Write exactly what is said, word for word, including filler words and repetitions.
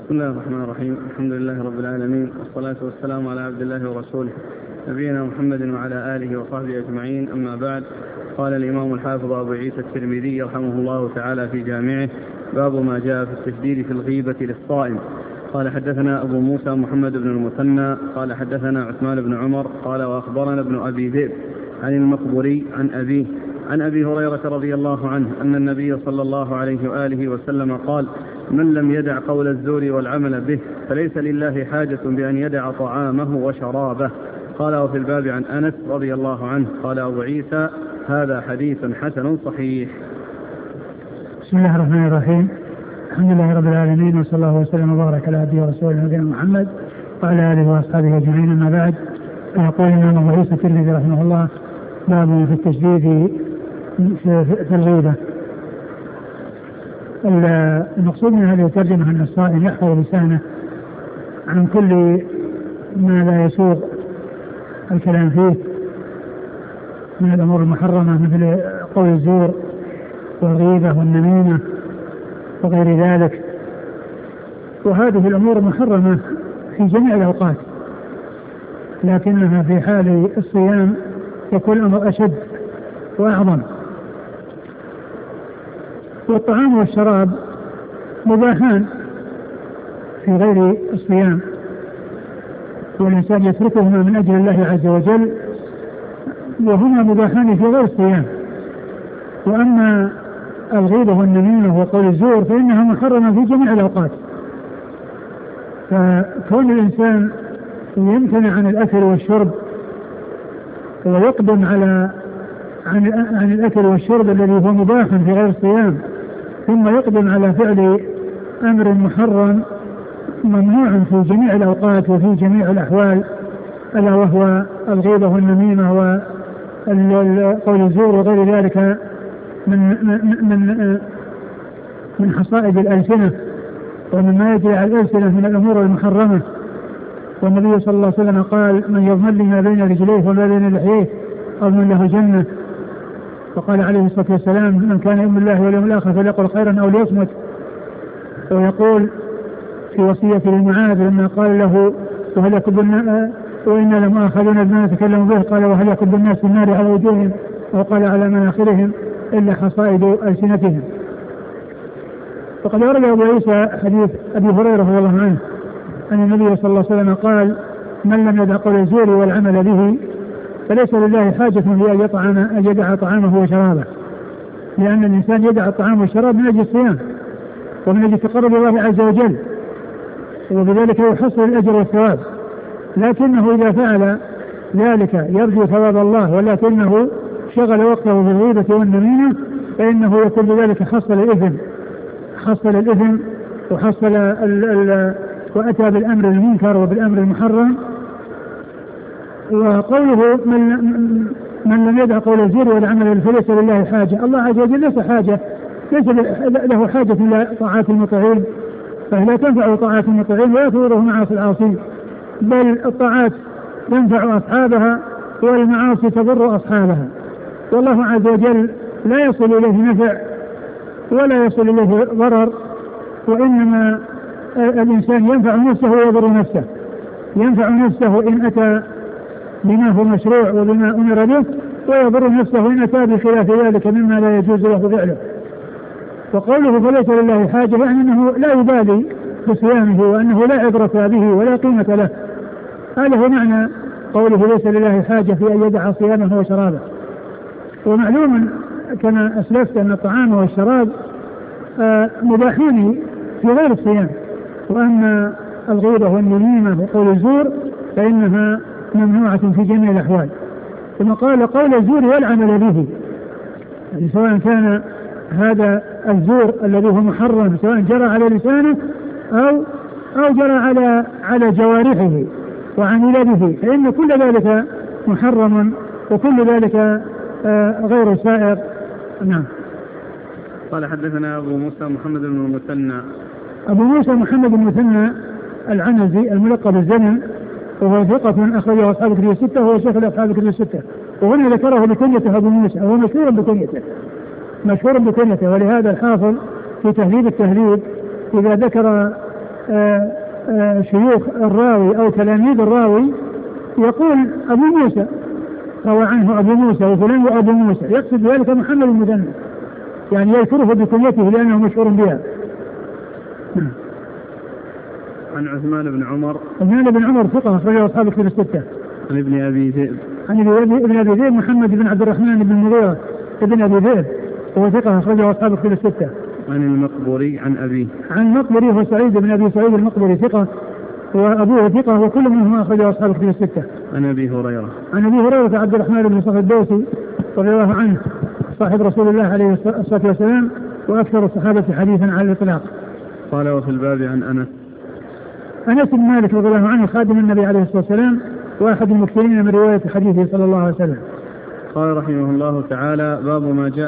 بسم الله الرحمن الرحيم. الحمد لله رب العالمين، والصلاة والسلام على عبد الله ورسوله نبينا محمد وعلى آله وصحبه أجمعين. أما بعد، قال الإمام الحافظ أبو عيسى الترمذي رحمه الله تعالى في جامعه: باب ما جاء في التشديد في الغيبة للصائم. قال: حدثنا أبو موسى محمد بن المثنى قال حدثنا عثمان بن عمر قال: وأخبرنا ابن أبي ذئب عن المقبري عن أبيه عن أبي هريرة رضي الله عنه أن النبي صلى الله عليه وآله وسلم قال: من لم يدع قول الزور والعمل به فليس لله حاجة بأن يدع طعامه وشرابه. قال: وفي الباب عن أنس رضي الله عنه. قال أبو عيسى: هذا حديث حسن صحيح. بسم الله الرحمن الرحيم. الحمد لله رب العالمين، وصلى الله وسلم وبارك على عبده ورسوله نبينا محمد وعلى آله وأصحابه أجمعين. أما بعد، فيقول الإمام أبو عيسى الترمذي رحمه الله: باب في التشديد في الغيبة. المقصود من هذه الترجمة أن الصائم يحفظ لسانه عن كل ما لا يسوغ الكلام فيه من الأمور المحرمة، مثل قول الزور والغيبة والنميمة وغير ذلك. وهذه الأمور محرمة في جميع الأوقات، لكنها في حال الصيام يكون الأمر أشد وأعظم. والطعام والشراب مباحان في غير الصيام، والإنسان يتركهما من أجل الله عز وجل، وهما مباحان في غير الصيام. وأما الغيبة والنميمة وقول الزور فإنها محرمة في جميع الأوقات. فكون الإنسان يمتنع عن الأكل والشرب ويقدم على عن, عن الأكل والشرب الذي هو مباح في غير الصيام، ثم يقدم على فعل أمر محرم ممنوع في جميع الأوقات وفي جميع الأحوال، ألا وهو الغيبة والنميمة وقول الزور وغير ذلك من من من حصائد الألسنة ومما يجري على الألسنة من الأمور المحرمة. والنبي صلى الله عليه وسلم قال: من يضمن لي ما بين رجليه وما بين لحييه أضمن له جنة. وقال عليه الصلاة والسلام: من كان يؤمن بالله واليوم الآخر فليقل خيرا أو ليصمت. ويقول في وصية لمعاذ لما قال له: وهل يكب الناس وإنا لمؤاخذون بما نتكلم به، قال: وهل يكب الناس في النار على وجوههم، وقال: على مناخرهم إلا حصائد ألسنتهم. وقد ورد أبو عيسى حديث أبي هريرة رضي الله عنه أن النبي صلى الله عليه وسلم قال: من لم يدع قول الزور والعمل به فليس لله حاجة في أن يطعم أن يدع طعامه وشرابه، لأن الإنسان يدع الطعام والشراب من أجل الصيام ومن أجل تقرب الله عز وجل، وبذلك يحصل الأجر والثواب. لكنه إذا فعل ذلك يرجو ثواب الله ولكنه شغل وقته بالغيبة والنميمة فإنه يكون بذلك حصل الإثم حصل الإثم وحصل ال ال وأتى بالأمر المنكر وبالأمر المحرم. وقوله من, من لم يدع قول الزور والعمل فليس لله حاجة، الله عز وجل ليس حاجة ليس له حاجة إلى طاعات المطيعين، فلا تنفع طاعات المطيعين ولا تضره معاصي العاصين، بل الطاعات تنفع أصحابها والمعاصي تضر أصحابها. والله عز وجل لا يصل إليه نفع ولا يصل إليه ضرر، وإنما الإنسان ينفع نفسه ويضر نفسه. ينفع نفسه إن أتى بما هو مشروع وبما أمر به، ويضر نفسه إن أتى بخلاف ذلك مما لا يجوز له فعله. وقوله فليس لله حاجة يعني أنه لا يبالي بصيامه وأنه لا عبرة به ولا قيمة له. هذا هو معنى قوله ليس لله حاجة في أن يدع صيامه وشرابه. ومعلوم كما أسلفت أن الطعام والشراب مباحين في غير الصيام، وأما الغيبة والنميمة وقول الزور فإنها ممنوعة في جميع الأحوال. ثم قال: قول الزور والعمل به، يعني سواء كان هذا الزور الذي هو محرم سواء جرى على لسانه أو أو جرى على على جوارحه وعمل به، فإن كل ذلك محرم وكل ذلك آه غير سائغ. نعم. قال: حدثنا أبو موسى محمد بن المثنى. أبو موسى محمد بن المثنى العنزي الملقب الزمن، وهو ثقة أخرجه أصحاب الكتب الستة، وهو شيخ أصحاب الكتب الستة. وهنا ذكره بكنيته أبو موسى، وهو مشهور بكنيته مشهور بكنيته ولهذا الحافظ في تهذيب التهذيب إذا ذكر آآ آآ شيوخ الراوي أو تلاميذ الراوي يقول أبو موسى روى عنه أبو موسى وفلان وأبو موسى، يقصد بذلك محمد المثنى، يعني يذكره بكنيته لأنه مشهور بها. عن عثمان بن عمر. عثمان بن عمر ثقة أخرجه أصحاب الكتب الستة. عن ابن أبي ذئب. عن ابن أبي ذئب محمد بن عبد الرحمن بن المغيرة ابن أبي ذئب وهو ثقة أخرجه أصحاب الكتب الستة. عن المقبري عن أبيه. عن المقبري هو سعيد بن أبي سعيد المقبري ثقة وأبوه ثقة وكل منهما أخرجه أصحاب الكتب الستة. عن أبي هريرة. عن أبي هريرة عبد الرحمن بن صخر الدوسي رضي الله عنه صاحب رسول الله عليه الصلاة والسلام وأكثر الصحابة حديثا على الإطلاق. قال وفي الباب عن أنس. أنس بن مالك رضي الله عنه خادم النبي عليه الصلاة والسلام وأحد المكثرين من رواية حديثه صلى الله عليه وسلم. قال رحمه الله تعالى: باب ما جاء